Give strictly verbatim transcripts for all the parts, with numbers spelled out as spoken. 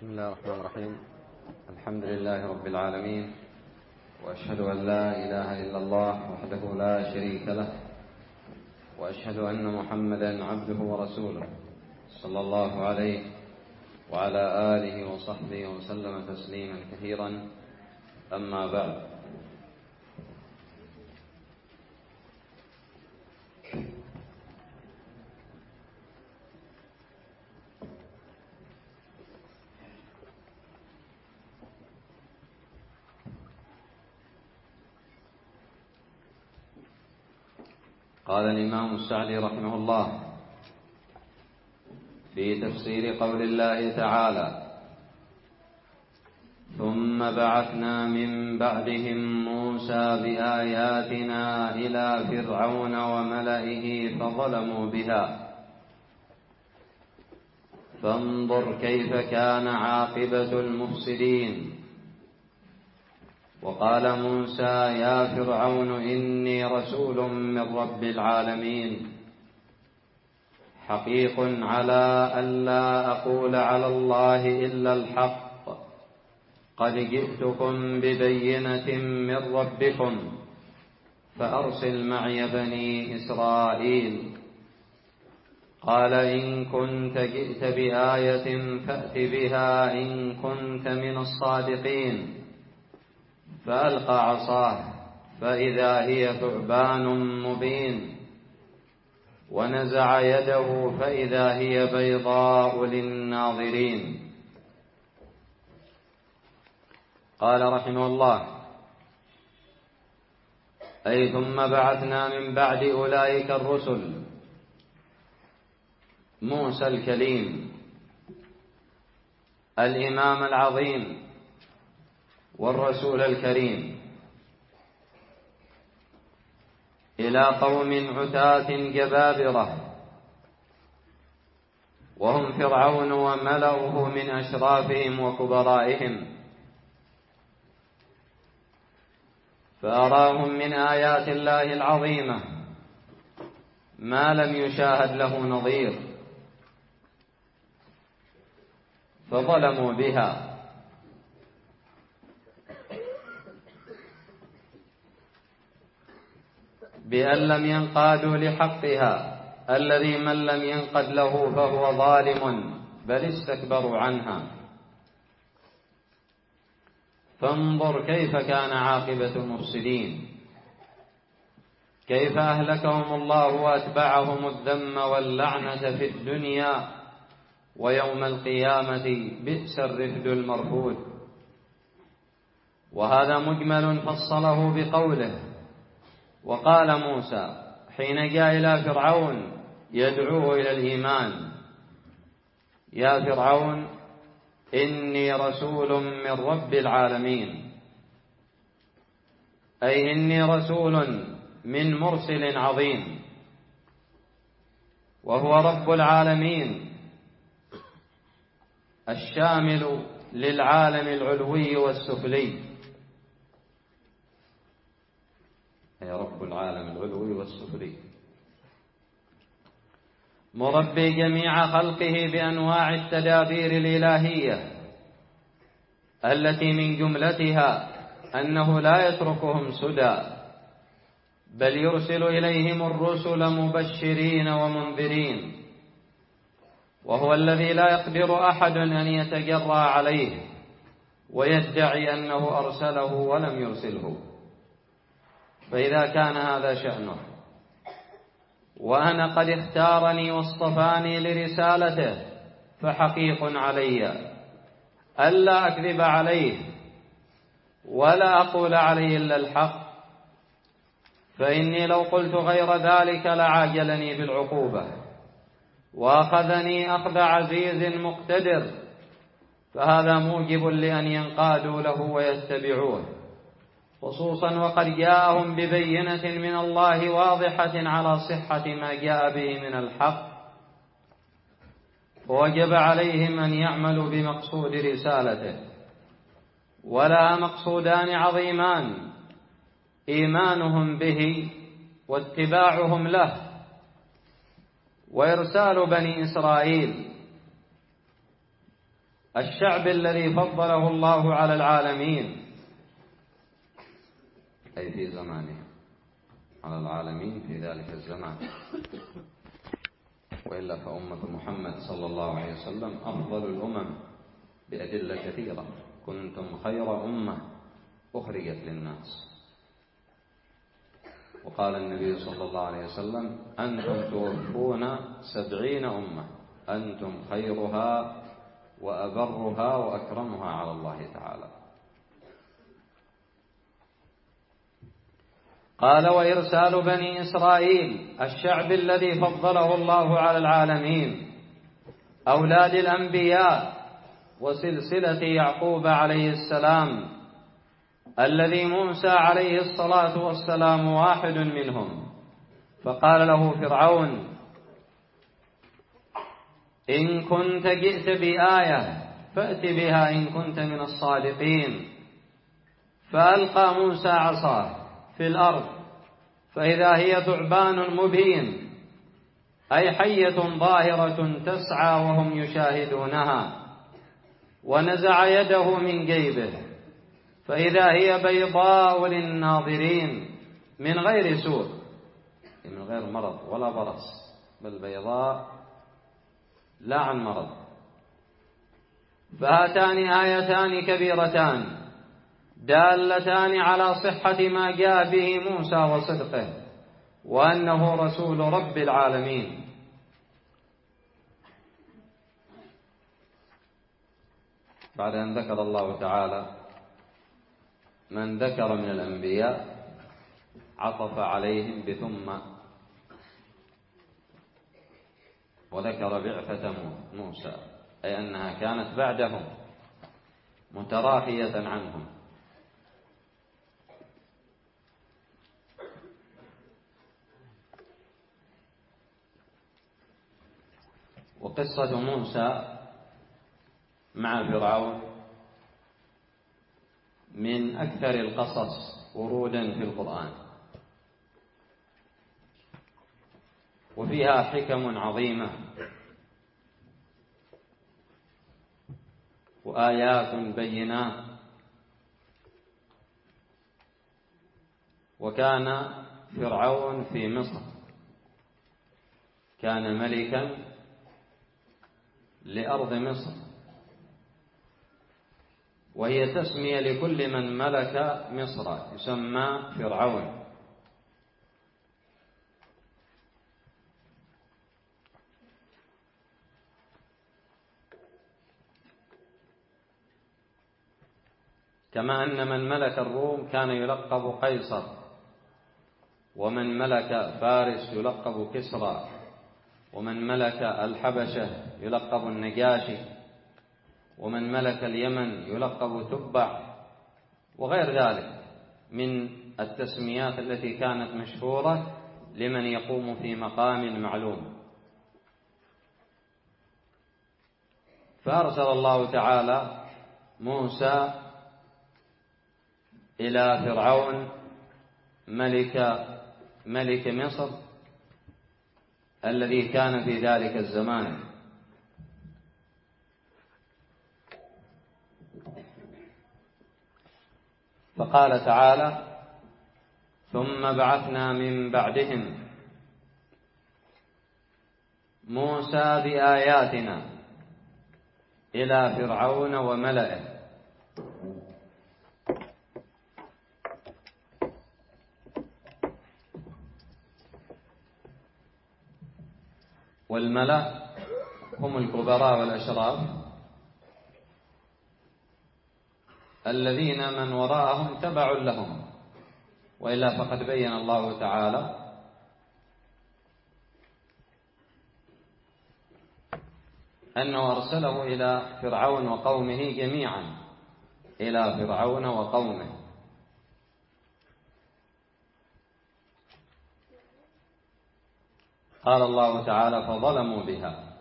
بسم الله الرحمن الرحيم. الحمد لله رب العالمين، وأشهد أن لا إله إلا الله وحده لا شريك له، وأشهد أن محمدا عبده ورسوله صلى الله عليه وعلى آله وصحبه وسلم تسليما كثيرا. أما بعد، قال الإمام السعدي رحمه الله في تفسير قول الله تعالى: ثم بعثنا من بعدهم موسى بآياتنا إلى فرعون وملئه فظلموا بها فانظر كيف كان عاقبة المفسدين. وقال موسى: يا فرعون إني رسول من رب العالمين، حقيق على ألا أقول على الله إلا الحق، قد جئتكم ببينة من ربكم فأرسل معي بني إسرائيل. قال: إن كنت جئت بآية فأت بها إن كنت من الصادقين. فألقى عصاه فإذا هي ثعبان مبين، ونزع يده فإذا هي بيضاء للناظرين. قال رحمه الله: أي ثم بعثنا من بعد أولئك الرسل موسى الكليم الإمام العظيم والرسول الكريم إلى قوم عتاة جبابرة، وهم فرعون وملأه من أشرافهم وكبرائهم، فأراهم من آيات الله العظيمة ما لم يشاهد له نظير، فظلموا بها بأن لم ينقادوا لحقها الذي من لم ينقد له فهو ظالم، بل استكبروا عنها. فانظر كيف كان عاقبة المفسدين، كيف أهلكهم الله وأتبعهم الذم واللعنة في الدنيا، ويوم القيامة بئس الرفد المرفود. وهذا مجمل فصله بقوله: وقال موسى حين جاء إلى فرعون يدعوه إلى الإيمان: يا فرعون إني رسول من رب العالمين، أي إني رسول من مرسل عظيم، وهو رب العالمين الشامل للعالم العلوي والسفلي، يا رب العالم العلوي والسفلي، مربي جميع خلقه بأنواع التدابير الإلهية التي من جملتها أنه لا يتركهم سدى، بل يرسل إليهم الرسل مبشرين ومنذرين، وهو الذي لا يقدر أحد أن يتجرأ عليه ويدعي أنه أرسله ولم يرسله. فإذا كان هذا شأنه، وأنا قد اختارني واصطفاني لرسالته، فحقيق علي ألا أكذب عليه ولا أقول عليه إلا الحق، فإني لو قلت غير ذلك لعاجلني بالعقوبة وأخذني أخذ عزيز مقتدر، فهذا موجب لأن ينقادوا له ويتبعوه، خصوصا وقد جاءهم ببينة من الله واضحة على صحة ما جاء به من الحق، ووجب عليهم أن يعملوا بمقصود رسالته. ولا مقصودان عظيمان: إيمانهم به واتباعهم له، وإرسال بني إسرائيل الشعب الذي فضله الله على العالمين، أي في زمانه، على العالمين في ذلك الزمان. وإلا فأمة محمد صلى الله عليه وسلم أفضل الأمم بأدلة كثيرة. كنتم خير أمة أخرجت للناس. وقال النبي صلى الله عليه وسلم: أنتم توفون سبعين أمة، أنتم خيرها وأبرها وأكرمها على الله تعالى. قال: وإرسال بني إسرائيل، الشعب الذي فضله الله على العالمين، أولاد الأنبياء وسلسلة يعقوب عليه السلام، الذي موسى عليه الصلاة والسلام واحد منهم. فقال له فرعون: إن كنت جئت بآية فأت بها إن كنت من الصادقين. فألقى موسى عصاه في الأرض فإذا هي ثعبان مبين، أي حية ظاهرة تسعى وهم يشاهدونها. ونزع يده من جيبه فإذا هي بيضاء للناظرين من غير سوء، من غير مرض ولا برص، بل بيضاء لا عن مرض. فهاتان آيتان كبيرتان دالتان على صحة ما جاء به موسى وصدقه، وأنه رسول رب العالمين. بعد أن ذكر الله تعالى من ذكر من الأنبياء عطف عليهم بثم، وذكر بعثة موسى، أي أنها كانت بعدهم متراخية عنهم. وقصة موسى مع فرعون من أكثر القصص ورودا في القرآن، وفيها حكم عظيمة وآيات بينات. وكان فرعون في مصر، كان ملكا لأرض مصر، وهي تسمية لكل من ملك مصر، يسمى فرعون. كما أن من ملك الروم كان يلقب قيصر، ومن ملك فارس يلقب كسرى، ومن ملك الحبشة يلقب النجاشي، ومن ملك اليمن يلقب تبع، وغير ذلك من التسميات التي كانت مشهورة لمن يقوم في مقام معلوم. فأرسل الله تعالى موسى إلى فرعون ملك ملك مصر الذي كان في ذلك الزمان. فقال تعالى: ثم بعثنا من بعدهم موسى بآياتنا إلى فرعون وملئه. والملأ هم الكبراء والأشراف الذين من وراءهم تبع لهم، وإلا فقد بين الله تعالى أنه أرسله إلى فرعون وقومه جميعا، إلى فرعون وقومه. قال الله تعالى: فظلموا بها،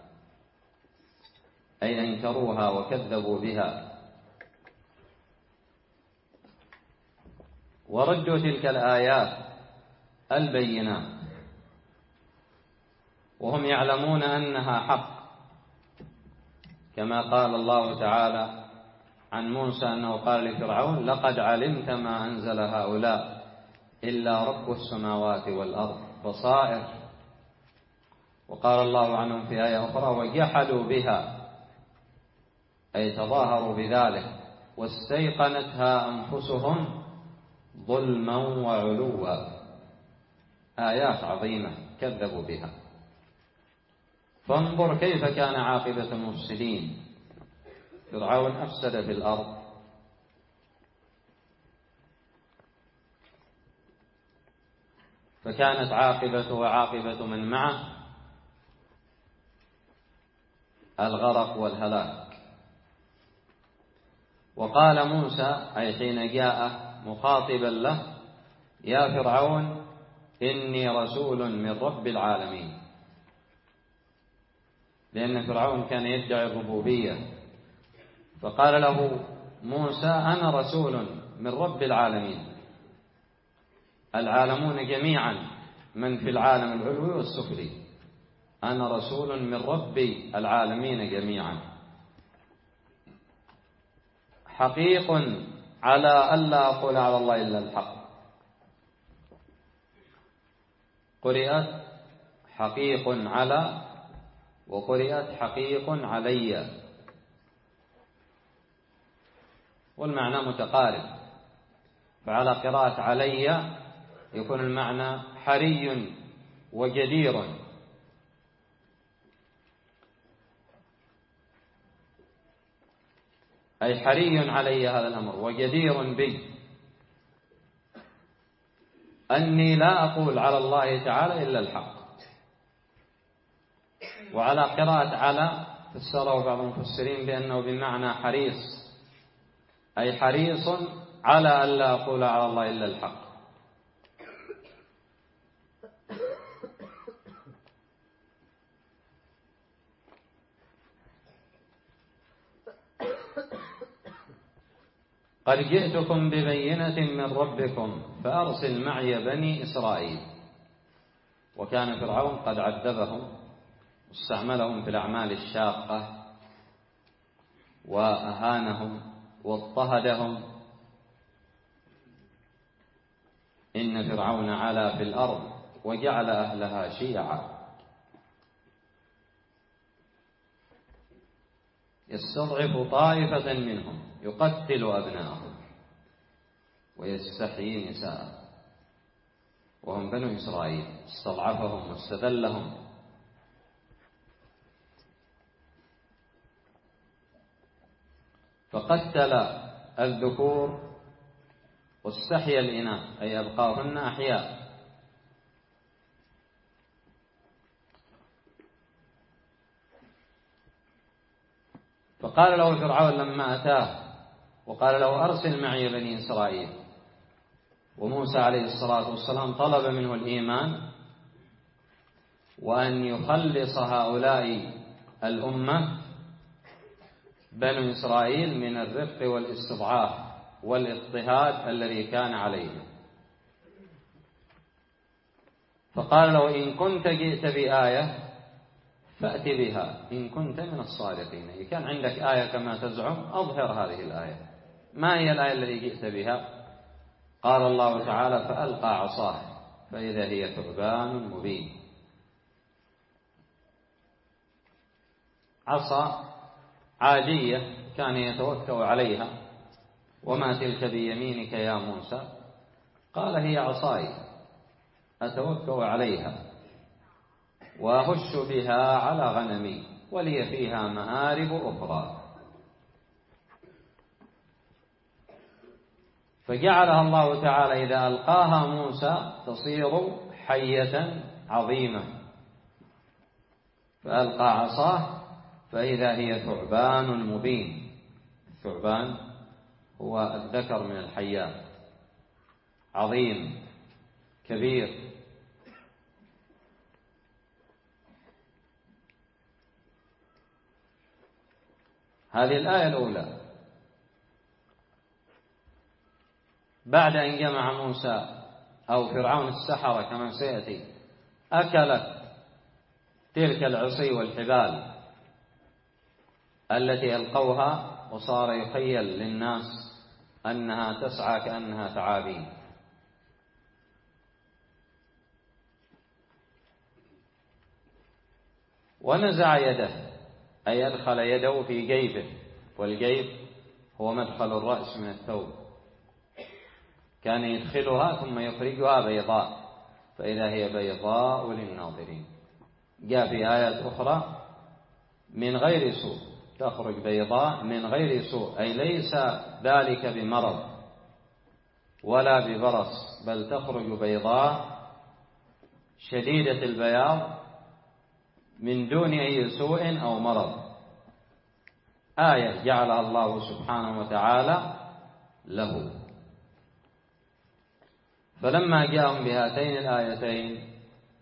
أي أنكروها وكذبوا بها، وردوا تلك الآيات البينات وهم يعلمون أنها حق، كما قال الله تعالى عن موسى أنه قال لفرعون: لقد علمت ما أنزل هؤلاء إلا رب السماوات والأرض بصائر. وقال الله عنهم في آية أخرى: وجحدوا بها، أي تظاهروا بذلك، واستيقنتها أنفسهم ظلما وعلوا. آيات عظيمة كذبوا بها. فانظر كيف كان عاقبة المفسدين. فرعون أفسد في الأرض، فكانت عاقبته وعاقبة من معه الغرق والهلاك. وقال موسى، أي حين جاء مخاطبا له: يا فرعون إني رسول من رب العالمين. لأن فرعون كان يدعي الربوبية، فقال له موسى: أنا رسول من رب العالمين. العالمون جميعا من في العالم العلوي والسفلي، أنا رسول من رب العالمين جميعا، حقيق على ألا أقول على الله إلا الحق. قرئت حقيق على، وقرئت حقيق علي، والمعنى متقارب. فعلى قراءة علي يكون المعنى حري وجدير، أي حري علي هذا الأمر وجدير بي أني لا أقول على الله تعالى إلا الحق. وعلى قراءة على فسره بعض المفسرين بأنه بمعنى حريص، أي حريص على ألا أقول على الله إلا الحق. قد جئتكم ببينة من ربكم فأرسل معي بني إسرائيل. وكان فرعون قد عذبهم واستعملهم في الأعمال الشاقة وأهانهم واضطهدهم. إن فرعون علا في الأرض وجعل أهلها شيعا يستضعف طائفة منهم يقتل أبناءهم ويستحيي نساءهم، وهم بنو إسرائيل. استضعفهم واستذلهم. فقتل الذكور واستحيا الإناث، أي أبقاهن أحياء. فقال له فرعون لما أتاه وقال له: أرسل معي بني إسرائيل. وموسى عليه الصلاة والسلام طلب منه الإيمان وأن يخلص هؤلاء الأمة بنو إسرائيل من الرفق والاستضعاف والاضطهاد الذي كان عليه. فقال له: إن كنت جئت بآية فأت بها إن كنت من الصادقين. إن كان عندك آية كما تزعم أظهر هذه الآية. ما هي الآية التي جئت بها؟ قال الله تعالى: فألقى عصاه فإذا هي ثعبان مبين. عصا عادية كان يتوكأ عليها. وما تلك بيمينك يا موسى؟ قال: هي عصاي أتوكأ عليها وأهش بها على غنمي ولي فيها مآرب أخرى. فجعلها الله تعالى إذا ألقاها موسى تصير حية عظيمة. فألقى عصاه فإذا هي ثعبان مبين. الثعبان هو الذكر من الحيات، عظيم كبير. هذه الآية الأولى. بعد أن جمع موسى أو فرعون السحرة كما سيأتي، أكلت تلك العصي والحبال التي ألقوها وصار يخيل للناس أنها تسعى كأنها ثعابين. ونزع يده، أي أدخل يده في جيبه، والجيب هو مدخل الرأس من الثوب، كان يدخلها ثم يخرجها بيضاء، فإذا هي بيضاء للناظرين. جاء في آيات أخرى من غير سوء، تخرج بيضاء من غير سوء، أي ليس ذلك بمرض ولا ببرص، بل تخرج بيضاء شديدة البياض من دون أي سوء أو مرض. آية جعلها الله سبحانه وتعالى له. فلما جاءهم بهاتين الآيتين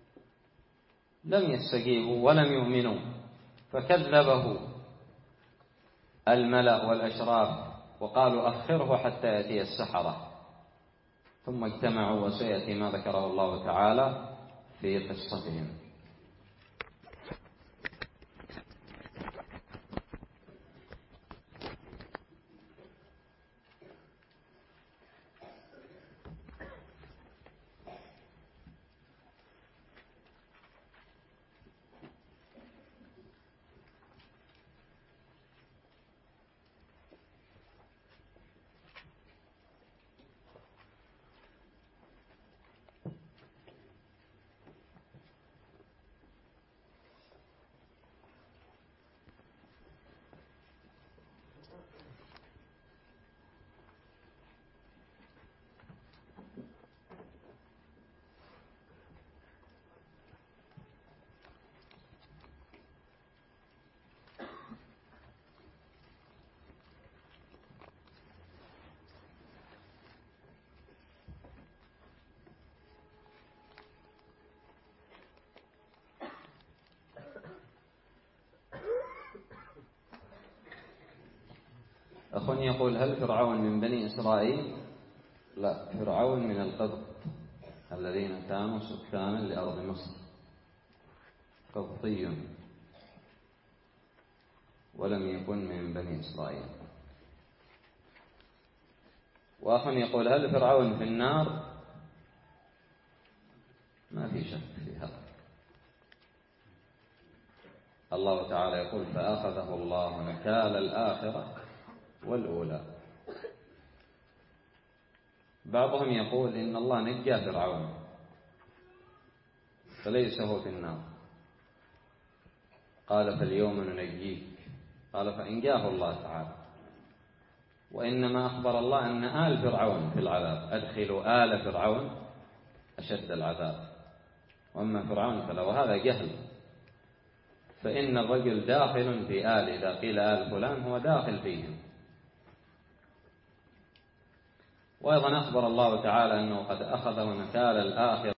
لم يستجيبوا ولم يؤمنوا، فكذبه الملأ والأشراف وقالوا أخره حتى يأتي السحرة، ثم اجتمعوا، وسيأتي ما ذكره الله تعالى في قصتهم. أخ يقول: هل فرعون من بني إسرائيل؟ لا، فرعون من القبط الذين كانوا سكانا لأرض مصر، قبطي ولم يكن من بني إسرائيل. وأخ يقول: هل فرعون في النار؟ ما في شك في هذا. الله تعالى يقول: فأخذه الله نكال الآخرة والأولى. بعضهم يقول إن الله نجى فرعون فليس هو في النار، قال: فاليوم ننجيك، قال: فإنجاه الله تعالى. وإنما أخبر الله أن آل فرعون في العذاب، أدخلوا آل فرعون أشد العذاب. وأما فرعون فلو هذا جهل، فإن الرجل داخل في آل، إذا قيل آل فلان هو داخل فيهم. وأيضا أخبر الله تعالى أنه قد أخذه نكال الآخرة